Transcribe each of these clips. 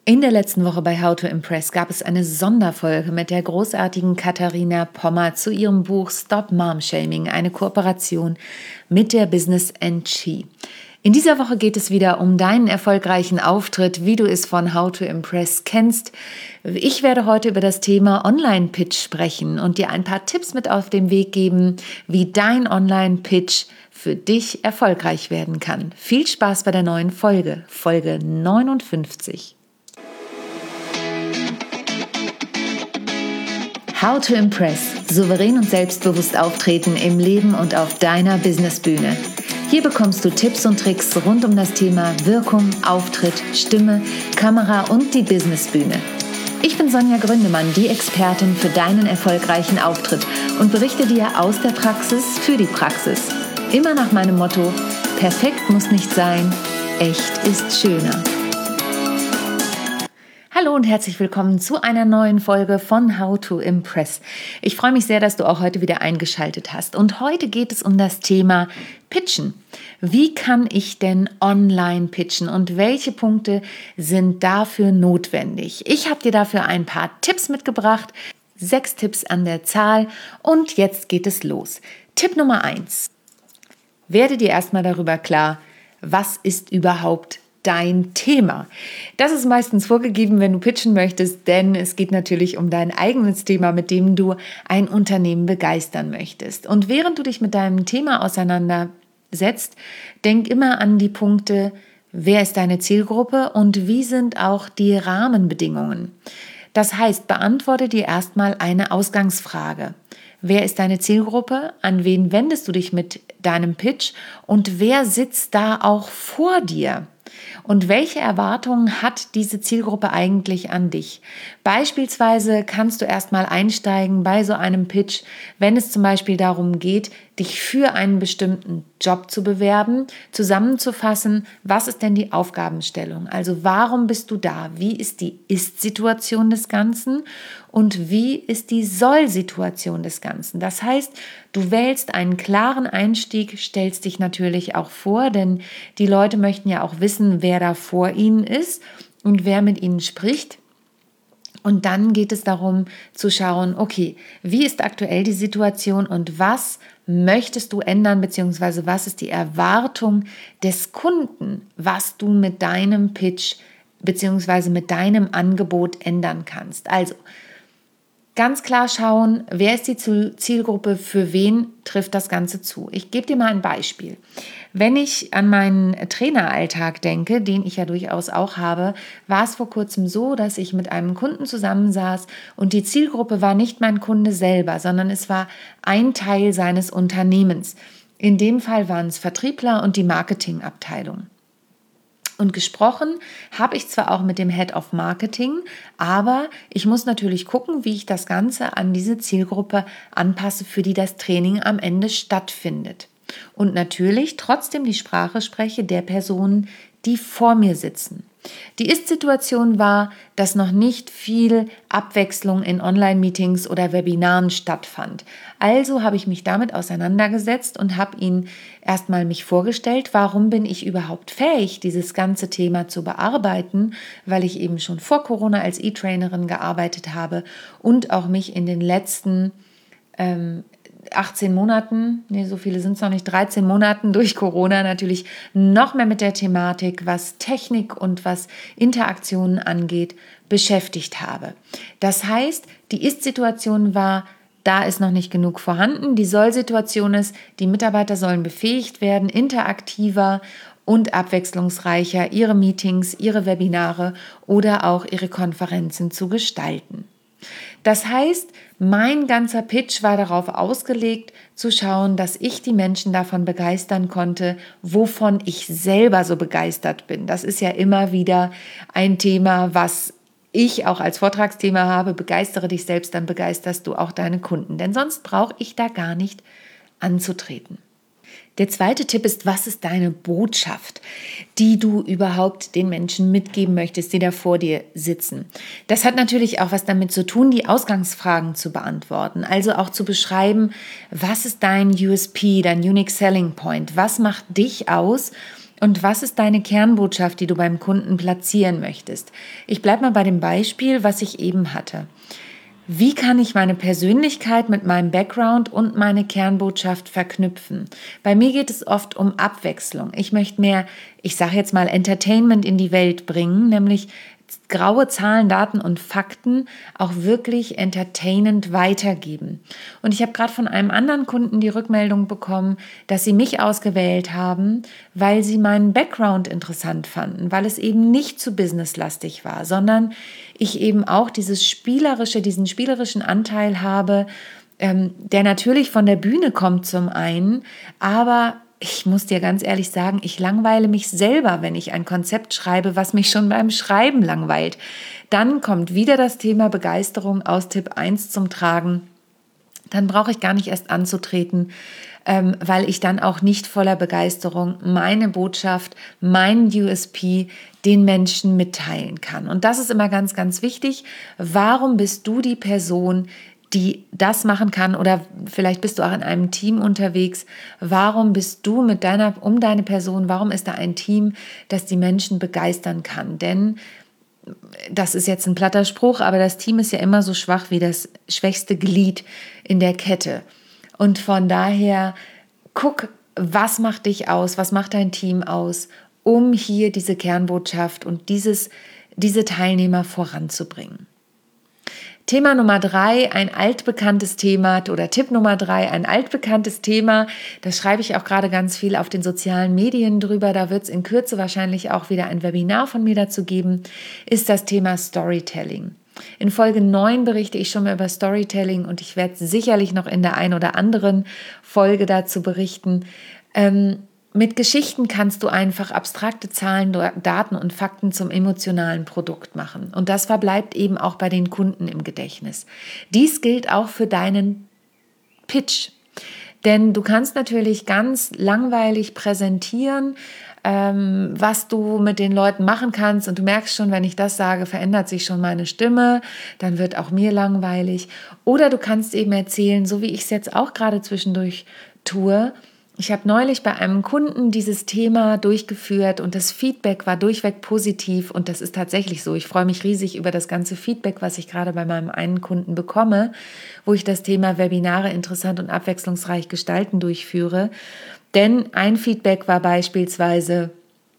In der letzten Woche bei How to Impress gab es eine Sonderfolge mit der großartigen Katharina Pommer zu ihrem Buch Stop Mom Shaming, eine Kooperation mit der Business & She. In dieser Woche geht es wieder um deinen erfolgreichen Auftritt, wie du es von How to Impress kennst. Ich werde heute über das Thema Online-Pitch sprechen und dir ein paar Tipps mit auf den Weg geben, wie dein Online-Pitch für dich erfolgreich werden kann. Viel Spaß bei der neuen Folge, Folge 59. How to Impress. Souverän und selbstbewusst auftreten im Leben und auf deiner Businessbühne. Hier bekommst du Tipps und Tricks rund um das Thema Wirkung, Auftritt, Stimme, Kamera und die Businessbühne. Ich bin Sonja Gründemann, die Expertin für deinen erfolgreichen Auftritt und berichte dir aus der Praxis für die Praxis. Immer nach meinem Motto: perfekt muss nicht sein, echt ist schöner. Hallo und herzlich willkommen zu einer neuen Folge von How to Impress. Ich freue mich sehr, dass du auch heute wieder eingeschaltet hast. Und heute geht es um das Thema Pitchen. Wie kann ich denn online pitchen und welche Punkte sind dafür notwendig? Ich habe dir dafür ein paar Tipps mitgebracht, 6 Tipps an der Zahl und jetzt geht es los. Tipp Nummer 1. Werde dir erstmal darüber klar, was ist überhaupt dein Thema. Das ist meistens vorgegeben, wenn du pitchen möchtest, denn es geht natürlich um dein eigenes Thema, mit dem du ein Unternehmen begeistern möchtest. Und während du dich mit deinem Thema auseinandersetzt, denk immer an die Punkte: Wer ist deine Zielgruppe und wie sind auch die Rahmenbedingungen? Das heißt, beantworte dir erstmal eine Ausgangsfrage. Wer ist deine Zielgruppe? An wen wendest du dich mit deinem Pitch? Und wer sitzt da auch vor dir? Und welche Erwartungen hat diese Zielgruppe eigentlich an dich? Beispielsweise kannst du erstmal einsteigen bei so einem Pitch, wenn es zum Beispiel darum geht, dich für einen bestimmten Job zu bewerben, zusammenzufassen: Was ist denn die Aufgabenstellung? Also warum bist du da? Wie ist die Ist-Situation des Ganzen? Und wie ist die Soll-Situation des Ganzen? Das heißt, du wählst einen klaren Einstieg, stellst dich natürlich auch vor, denn die Leute möchten ja auch wissen, wer da vor ihnen ist und wer mit ihnen spricht. Und dann geht es darum zu schauen, okay, wie ist aktuell die Situation und was möchtest du ändern, beziehungsweise was ist die Erwartung des Kunden, was du mit deinem Pitch beziehungsweise mit deinem Angebot ändern kannst. Also ganz klar schauen, wer ist die Zielgruppe, für wen trifft das Ganze zu. Ich gebe dir mal ein Beispiel. Wenn ich an meinen Traineralltag denke, den ich ja durchaus auch habe, war es vor kurzem so, dass ich mit einem Kunden zusammensaß und die Zielgruppe war nicht mein Kunde selber, sondern es war ein Teil seines Unternehmens. In dem Fall waren es Vertriebler und die Marketingabteilung. Und gesprochen habe ich zwar auch mit dem Head of Marketing, aber ich muss natürlich gucken, wie ich das Ganze an diese Zielgruppe anpasse, für die das Training am Ende stattfindet. Und natürlich trotzdem die Sprache spreche der Personen, die vor mir sitzen. Die Ist-Situation war, dass noch nicht viel Abwechslung in Online-Meetings oder Webinaren stattfand. Also habe ich mich damit auseinandergesetzt und habe ihnen erstmal mich vorgestellt, warum bin ich überhaupt fähig, dieses ganze Thema zu bearbeiten, weil ich eben schon vor Corona als E-Trainerin gearbeitet habe und auch mich in den letzten 18 Monaten, so viele sind es noch nicht, 13 Monaten durch Corona natürlich noch mehr mit der Thematik, was Technik und was Interaktionen angeht, beschäftigt habe. Das heißt, die Ist-Situation war, da ist noch nicht genug vorhanden. Die Soll-Situation ist, die Mitarbeiter sollen befähigt werden, interaktiver und abwechslungsreicher ihre Meetings, ihre Webinare oder auch ihre Konferenzen zu gestalten. Das heißt, mein ganzer Pitch war darauf ausgelegt, zu schauen, dass ich die Menschen davon begeistern konnte, wovon ich selber so begeistert bin. Das ist ja immer wieder ein Thema, was ich auch als Vortragsthema habe: Begeistere dich selbst, dann begeisterst du auch deine Kunden. Denn sonst brauche ich da gar nicht anzutreten. Der zweite Tipp ist: Was ist deine Botschaft, die du überhaupt den Menschen mitgeben möchtest, die da vor dir sitzen? Das hat natürlich auch was damit zu tun, die Ausgangsfragen zu beantworten. Also auch zu beschreiben, was ist dein USP, dein Unique Selling Point? Was macht dich aus? Und was ist deine Kernbotschaft, die du beim Kunden platzieren möchtest? Ich bleibe mal bei dem Beispiel, was ich eben hatte. Wie kann ich meine Persönlichkeit mit meinem Background und meine Kernbotschaft verknüpfen? Bei mir geht es oft um Abwechslung. Ich möchte mehr, ich sage jetzt mal, Entertainment in die Welt bringen, nämlich graue Zahlen, Daten und Fakten auch wirklich entertainend weitergeben. Und ich habe gerade von einem anderen Kunden die Rückmeldung bekommen, dass sie mich ausgewählt haben, weil sie meinen Background interessant fanden, weil es eben nicht zu businesslastig war, sondern ich eben auch diesen spielerischen Anteil habe, der natürlich von der Bühne kommt zum einen, aber ich muss dir ganz ehrlich sagen, ich langweile mich selber, wenn ich ein Konzept schreibe, was mich schon beim Schreiben langweilt. Dann kommt wieder das Thema Begeisterung aus Tipp 1 zum Tragen. Dann brauche ich gar nicht erst anzutreten, weil ich dann auch nicht voller Begeisterung meine Botschaft, meinen USP den Menschen mitteilen kann. Und das ist immer ganz, ganz wichtig. Warum bist du die Person, die das machen kann, oder vielleicht bist du auch in einem Team unterwegs. Warum bist du um deine Person, warum ist da ein Team, das die Menschen begeistern kann? Denn das ist jetzt ein platter Spruch, aber das Team ist ja immer so schwach wie das schwächste Glied in der Kette. Und von daher guck, was macht dich aus, was macht dein Team aus, um hier diese Kernbotschaft und diese Teilnehmer voranzubringen. Thema Nummer 3, ein altbekanntes Thema, oder Tipp Nummer 3, ein altbekanntes Thema. Da schreibe ich auch gerade ganz viel auf den sozialen Medien drüber. Da wird es in Kürze wahrscheinlich auch wieder ein Webinar von mir dazu geben, ist das Thema Storytelling. In Folge 9 berichte ich schon mal über Storytelling und ich werde sicherlich noch in der ein oder anderen Folge dazu berichten. Mit Geschichten kannst du einfach abstrakte Zahlen, Daten und Fakten zum emotionalen Produkt machen. Und das verbleibt eben auch bei den Kunden im Gedächtnis. Dies gilt auch für deinen Pitch. Denn du kannst natürlich ganz langweilig präsentieren, was du mit den Leuten machen kannst. Und du merkst schon, wenn ich das sage, verändert sich schon meine Stimme. Dann wird auch mir langweilig. Oder du kannst eben erzählen, so wie ich es jetzt auch gerade zwischendurch tue. Ich habe neulich bei einem Kunden dieses Thema durchgeführt und das Feedback war durchweg positiv und das ist tatsächlich so. Ich freue mich riesig über das ganze Feedback, was ich gerade bei meinem einen Kunden bekomme, wo ich das Thema Webinare interessant und abwechslungsreich gestalten durchführe. Denn ein Feedback war beispielsweise,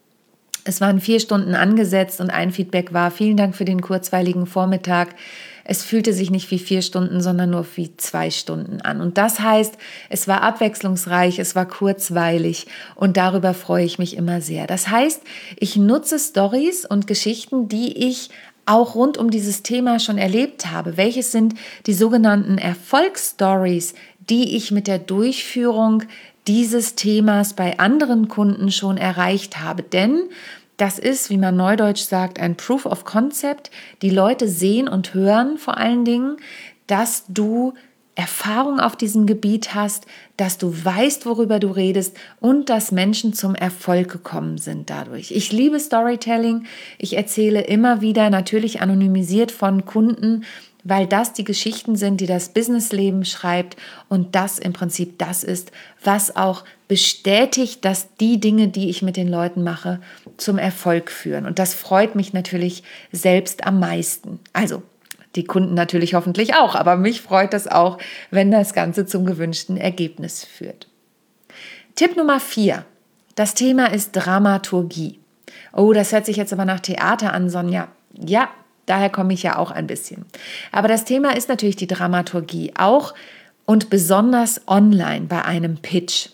es waren 4 Stunden angesetzt und ein Feedback war, vielen Dank für den kurzweiligen Vormittag. Es fühlte sich nicht wie 4 Stunden, sondern nur wie 2 Stunden an. Und das heißt, es war abwechslungsreich, es war kurzweilig und darüber freue ich mich immer sehr. Das heißt, ich nutze Storys und Geschichten, die ich auch rund um dieses Thema schon erlebt habe. Welches sind die sogenannten Erfolgsstories, die ich mit der Durchführung dieses Themas bei anderen Kunden schon erreicht habe? Denn das ist, wie man neudeutsch sagt, ein Proof of Concept. Die Leute sehen und hören vor allen Dingen, dass du Erfahrung auf diesem Gebiet hast, dass du weißt, worüber du redest und dass Menschen zum Erfolg gekommen sind dadurch. Ich liebe Storytelling. Ich erzähle immer wieder, natürlich anonymisiert von Kunden, weil das die Geschichten sind, die das Businessleben schreibt und das im Prinzip das ist, was auch bestätigt, dass die Dinge, die ich mit den Leuten mache, zum Erfolg führen. Und das freut mich natürlich selbst am meisten. Also die Kunden natürlich hoffentlich auch, aber mich freut das auch, wenn das Ganze zum gewünschten Ergebnis führt. Tipp Nummer 4. Das Thema ist Dramaturgie. Oh, das hört sich jetzt aber nach Theater an, Sonja. Ja, daher komme ich ja auch ein bisschen. Aber das Thema ist natürlich die Dramaturgie, auch und besonders online bei einem Pitch.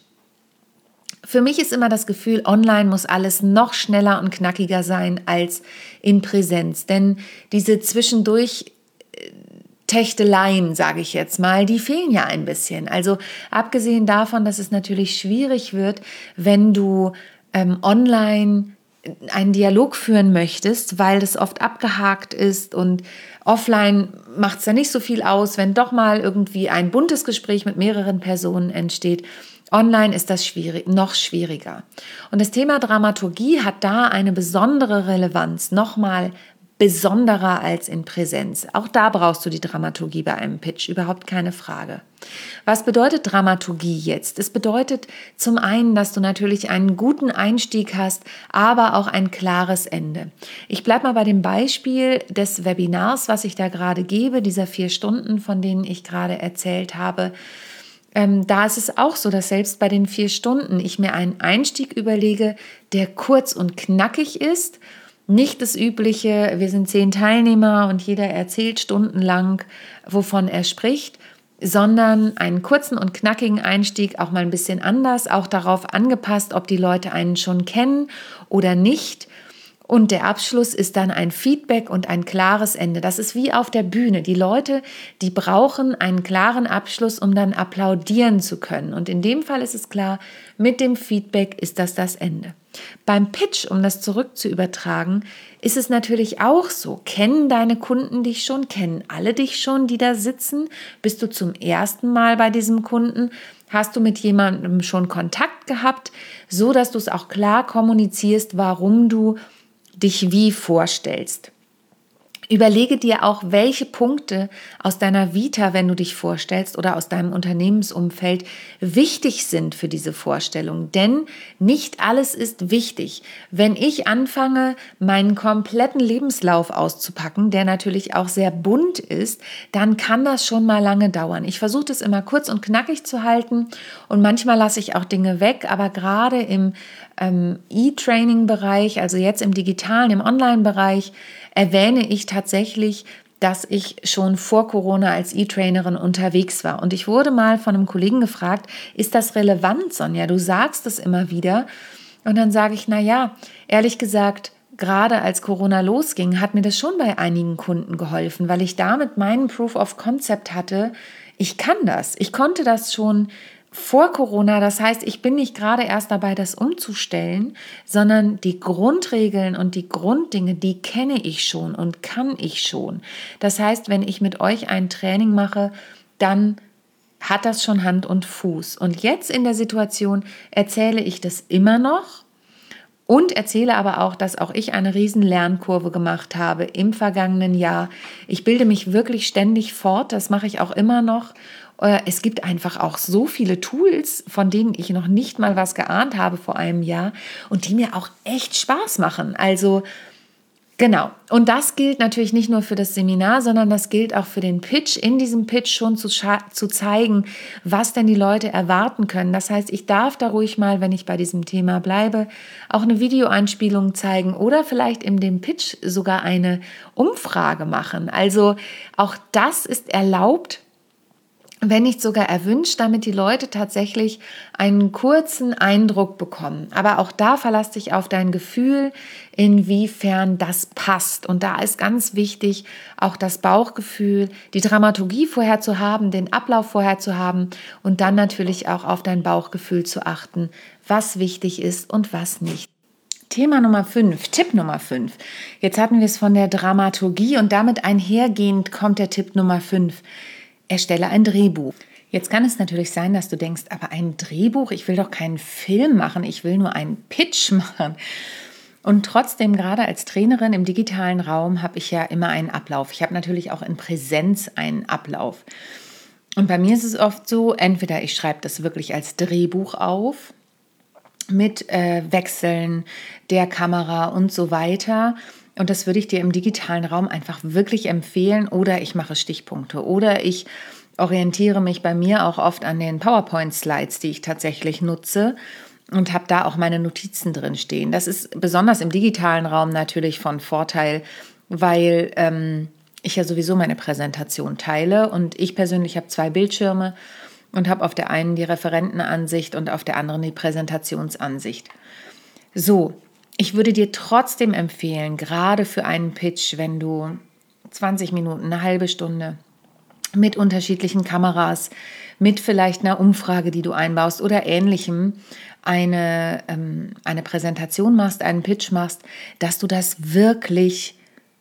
Für mich ist immer das Gefühl, online muss alles noch schneller und knackiger sein als in Präsenz. Denn diese zwischendurch Techteleien, sage ich jetzt mal, die fehlen ja ein bisschen. Also abgesehen davon, dass es natürlich schwierig wird, wenn du online einen Dialog führen möchtest, weil das oft abgehakt ist und offline macht es ja nicht so viel aus, wenn doch mal irgendwie ein buntes Gespräch mit mehreren Personen entsteht. Online ist das noch schwieriger. Und das Thema Dramaturgie hat da eine besondere Relevanz. Nochmal besonderer als in Präsenz. Auch da brauchst du die Dramaturgie bei einem Pitch, überhaupt keine Frage. Was bedeutet Dramaturgie jetzt? Es bedeutet zum einen, dass du natürlich einen guten Einstieg hast, aber auch ein klares Ende. Ich bleibe mal bei dem Beispiel des Webinars, was ich da gerade gebe, dieser 4 Stunden, von denen ich gerade erzählt habe. Da ist es auch so, dass selbst bei den 4 Stunden ich mir einen Einstieg überlege, der kurz und knackig ist. Nicht das übliche, wir sind 10 Teilnehmer und jeder erzählt stundenlang, wovon er spricht, sondern einen kurzen und knackigen Einstieg, auch mal ein bisschen anders, auch darauf angepasst, ob die Leute einen schon kennen oder nicht. Und der Abschluss ist dann ein Feedback und ein klares Ende. Das ist wie auf der Bühne. Die Leute, die brauchen einen klaren Abschluss, um dann applaudieren zu können. Und in dem Fall ist es klar, mit dem Feedback ist das Ende. Beim Pitch, um das zurück zu übertragen, ist es natürlich auch so. Kennen deine Kunden dich schon? Kennen alle dich schon, die da sitzen? Bist du zum ersten Mal bei diesem Kunden? Hast du mit jemandem schon Kontakt gehabt, so dass du es auch klar kommunizierst, warum du dich wie vorstellst? Überlege dir auch, welche Punkte aus deiner Vita, wenn du dich vorstellst, oder aus deinem Unternehmensumfeld wichtig sind für diese Vorstellung. Denn nicht alles ist wichtig. Wenn ich anfange, meinen kompletten Lebenslauf auszupacken, der natürlich auch sehr bunt ist, dann kann das schon mal lange dauern. Ich versuche das immer kurz und knackig zu halten und manchmal lasse ich auch Dinge weg, aber gerade im E-Training-Bereich, also jetzt im digitalen, im Online-Bereich, erwähne ich tatsächlich, dass ich schon vor Corona als E-Trainerin unterwegs war. Und ich wurde mal von einem Kollegen gefragt, ist das relevant, Sonja? Du sagst es immer wieder. Und dann sage ich, ehrlich gesagt, gerade als Corona losging, hat mir das schon bei einigen Kunden geholfen, weil ich damit meinen Proof of Concept hatte. Ich kann das. Ich konnte das schon vor Corona, das heißt, ich bin nicht gerade erst dabei, das umzustellen, sondern die Grundregeln und die Grunddinge, die kenne ich schon und kann ich schon. Das heißt, wenn ich mit euch ein Training mache, dann hat das schon Hand und Fuß. Und jetzt in der Situation erzähle ich das immer noch und erzähle aber auch, dass auch ich eine riesen Lernkurve gemacht habe im vergangenen Jahr. Ich bilde mich wirklich ständig fort, das mache ich auch immer noch. Es gibt einfach auch so viele Tools, von denen ich noch nicht mal was geahnt habe vor einem Jahr und die mir auch echt Spaß machen. Also genau. Und das gilt natürlich nicht nur für das Seminar, sondern das gilt auch für den Pitch. In diesem Pitch schon zu zeigen, was denn die Leute erwarten können. Das heißt, ich darf da ruhig mal, wenn ich bei diesem Thema bleibe, auch eine Videoeinspielung zeigen oder vielleicht in dem Pitch sogar eine Umfrage machen. Also auch das ist erlaubt, wenn nicht sogar erwünscht, damit die Leute tatsächlich einen kurzen Eindruck bekommen. Aber auch da verlass dich auf dein Gefühl, inwiefern das passt. Und da ist ganz wichtig, auch das Bauchgefühl, die Dramaturgie vorher zu haben, den Ablauf vorher zu haben und dann natürlich auch auf dein Bauchgefühl zu achten, was wichtig ist und was nicht. Thema Nummer 5, Tipp Nummer 5. Jetzt hatten wir es von der Dramaturgie und damit einhergehend kommt der Tipp Nummer 5. Erstelle ein Drehbuch. Jetzt kann es natürlich sein, dass du denkst, aber ein Drehbuch, ich will doch keinen Film machen, ich will nur einen Pitch machen. Und trotzdem, gerade als Trainerin im digitalen Raum, habe ich ja immer einen Ablauf. Ich habe natürlich auch in Präsenz einen Ablauf. Und bei mir ist es oft so, entweder ich schreibe das wirklich als Drehbuch auf, mit Wechseln der Kamera und so weiter. Und das würde ich dir im digitalen Raum einfach wirklich empfehlen. Oder ich mache Stichpunkte. Oder ich orientiere mich bei mir auch oft an den PowerPoint-Slides, die ich tatsächlich nutze und habe da auch meine Notizen drin stehen. Das ist besonders im digitalen Raum natürlich von Vorteil, weil ich ja sowieso meine Präsentation teile. Und ich persönlich habe 2 Bildschirme und habe auf der einen die Referentenansicht und auf der anderen die Präsentationsansicht. So. Ich würde dir trotzdem empfehlen, gerade für einen Pitch, wenn du 20 Minuten, eine halbe Stunde mit unterschiedlichen Kameras, mit vielleicht einer Umfrage, die du einbaust oder Ähnlichem, eine Präsentation machst, einen Pitch machst, dass du das wirklich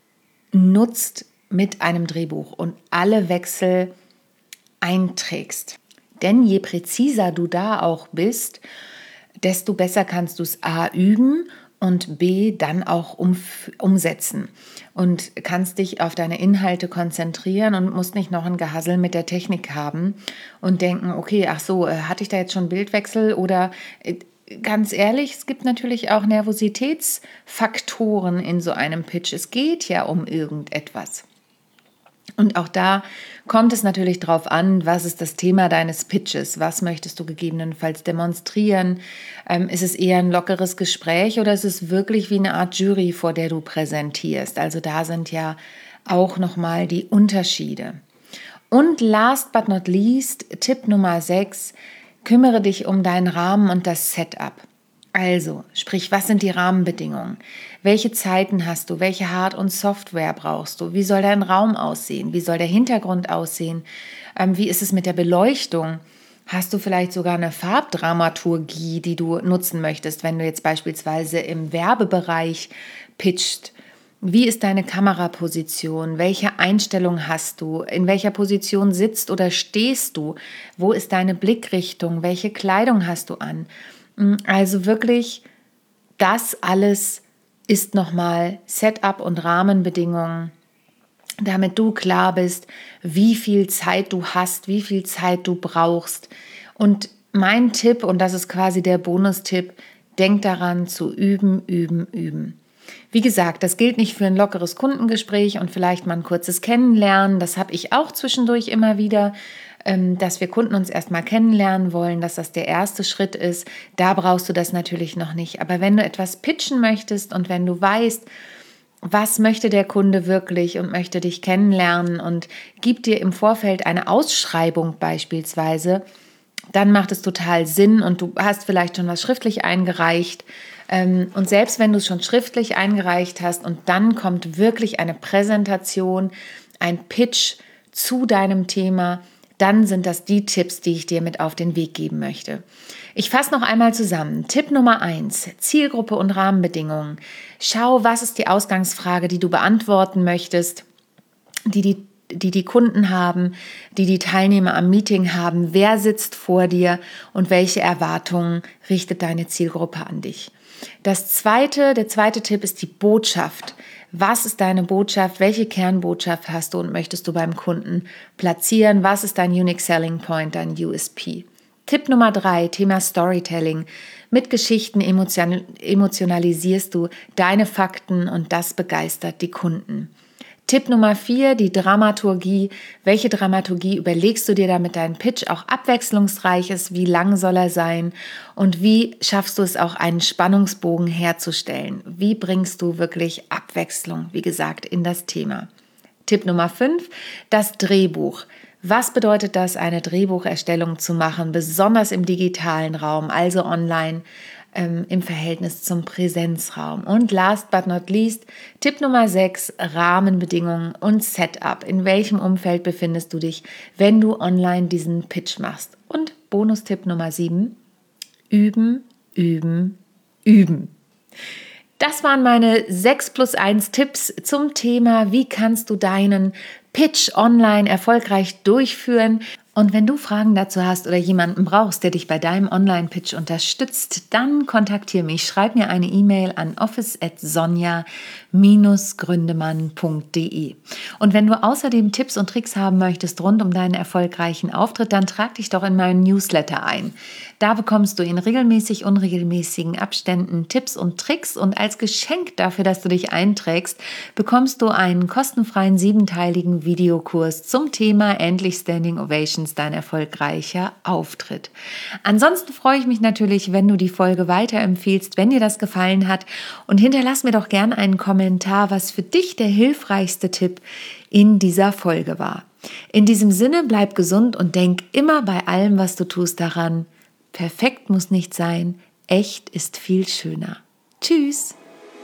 nutzt mit einem Drehbuch und alle Wechsel einträgst. Denn je präziser du da auch bist, desto besser kannst du es A üben und B, dann auch umsetzen und kannst dich auf deine Inhalte konzentrieren und musst nicht noch ein Gehassel mit der Technik haben und denken, okay, ach so, hatte ich da jetzt schon Bildwechsel oder ganz ehrlich, es gibt natürlich auch Nervositätsfaktoren in so einem Pitch. Es geht ja um irgendetwas. Und auch da kommt es natürlich darauf an, was ist das Thema deines Pitches? Was möchtest du gegebenenfalls demonstrieren? Ist es eher ein lockeres Gespräch oder ist es wirklich wie eine Art Jury, vor der du präsentierst? Also da sind ja auch nochmal die Unterschiede. Und last but not least, Tipp Nummer 6, kümmere dich um deinen Rahmen und das Setup. Also, sprich, was sind die Rahmenbedingungen? Welche Zeiten hast du? Welche Hard- und Software brauchst du? Wie soll dein Raum aussehen? Wie soll der Hintergrund aussehen? Wie ist es mit der Beleuchtung? Hast du vielleicht sogar eine Farbdramaturgie, die du nutzen möchtest, wenn du jetzt beispielsweise im Werbebereich pitcht? Wie ist deine Kameraposition? Welche Einstellung hast du? In welcher Position sitzt oder stehst du? Wo ist deine Blickrichtung? Welche Kleidung hast du an? Also wirklich, das alles ist nochmal Setup und Rahmenbedingungen, damit du klar bist, wie viel Zeit du hast, wie viel Zeit du brauchst. Und mein Tipp, und das ist quasi der Bonustipp, denk daran zu üben, üben, üben. Wie gesagt, das gilt nicht für ein lockeres Kundengespräch und vielleicht mal ein kurzes Kennenlernen. Das habe ich auch zwischendurch immer wieder, dass wir Kunden uns erstmal kennenlernen wollen, dass das der erste Schritt ist. Da brauchst du das natürlich noch nicht. Aber wenn du etwas pitchen möchtest und wenn du weißt, was möchte der Kunde wirklich und möchte dich kennenlernen und gibt dir im Vorfeld eine Ausschreibung beispielsweise, dann macht es total Sinn und du hast vielleicht schon was schriftlich eingereicht. Und selbst wenn du es schon schriftlich eingereicht hast und dann kommt wirklich eine Präsentation, ein Pitch zu deinem Thema, dann sind das die Tipps, die ich dir mit auf den Weg geben möchte. Ich fasse noch einmal zusammen. Tipp Nummer 1, Zielgruppe und Rahmenbedingungen. Schau, was ist die Ausgangsfrage, die du beantworten möchtest, die Kunden haben, die Teilnehmer am Meeting haben. Wer sitzt vor dir und welche Erwartungen richtet deine Zielgruppe an dich? Der zweite Tipp ist die Botschaft. Was ist deine Botschaft? Welche Kernbotschaft hast du und möchtest du beim Kunden platzieren? Was ist dein Unique Selling Point, dein USP? Tipp Nummer 3, Thema Storytelling. Mit Geschichten emotionalisierst du deine Fakten und das begeistert die Kunden. Tipp Nummer 4, die Dramaturgie. Welche Dramaturgie überlegst du dir, damit dein Pitch auch abwechslungsreich ist? Wie lang soll er sein? Und wie schaffst du es auch, einen Spannungsbogen herzustellen? Wie bringst du wirklich Abwechslung, wie gesagt, in das Thema? Tipp Nummer 5, das Drehbuch. Was bedeutet das, eine Drehbucherstellung zu machen, besonders im digitalen Raum, also online, im Verhältnis zum Präsenzraum? Und last but not least, Tipp Nummer 6, Rahmenbedingungen und Setup. In welchem Umfeld befindest du dich, wenn du online diesen Pitch machst? Und Bonustipp Nummer 7, üben, üben, üben. Das waren meine 6+1 Tipps zum Thema, wie kannst du deinen Pitch online erfolgreich durchführen. Und wenn du Fragen dazu hast oder jemanden brauchst, der dich bei deinem Online-Pitch unterstützt, dann kontaktiere mich. Schreib mir eine E-Mail an office@sonja-gründemann.de. Und wenn du außerdem Tipps und Tricks haben möchtest rund um deinen erfolgreichen Auftritt, dann trag dich doch in meinen Newsletter ein. Da bekommst du in regelmäßig unregelmäßigen Abständen Tipps und Tricks und als Geschenk dafür, dass du dich einträgst, bekommst du einen kostenfreien 7-teiligen Videokurs zum Thema Endlich Standing Ovations, dein erfolgreicher Auftritt. Ansonsten freue ich mich natürlich, wenn du die Folge weiterempfiehlst, wenn dir das gefallen hat und hinterlass mir doch gerne einen Kommentar, was für dich der hilfreichste Tipp in dieser Folge war. In diesem Sinne, bleib gesund und denk immer bei allem, was du tust, daran: Perfekt muss nicht sein, echt ist viel schöner. Tschüss!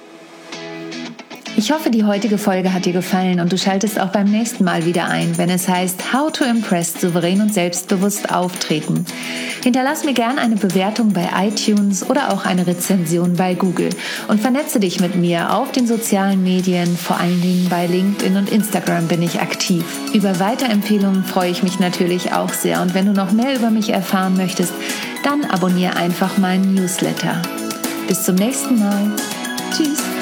Ich hoffe, die heutige Folge hat dir gefallen und du schaltest auch beim nächsten Mal wieder ein, wenn es heißt How to Impress, souverän und selbstbewusst auftreten. Hinterlass mir gerne eine Bewertung bei iTunes oder auch eine Rezension bei Google und vernetze dich mit mir auf den sozialen Medien, vor allen Dingen bei LinkedIn und Instagram bin ich aktiv. Über Weiterempfehlungen freue ich mich natürlich auch sehr und wenn du noch mehr über mich erfahren möchtest, dann abonniere einfach meinen Newsletter. Bis zum nächsten Mal. Tschüss.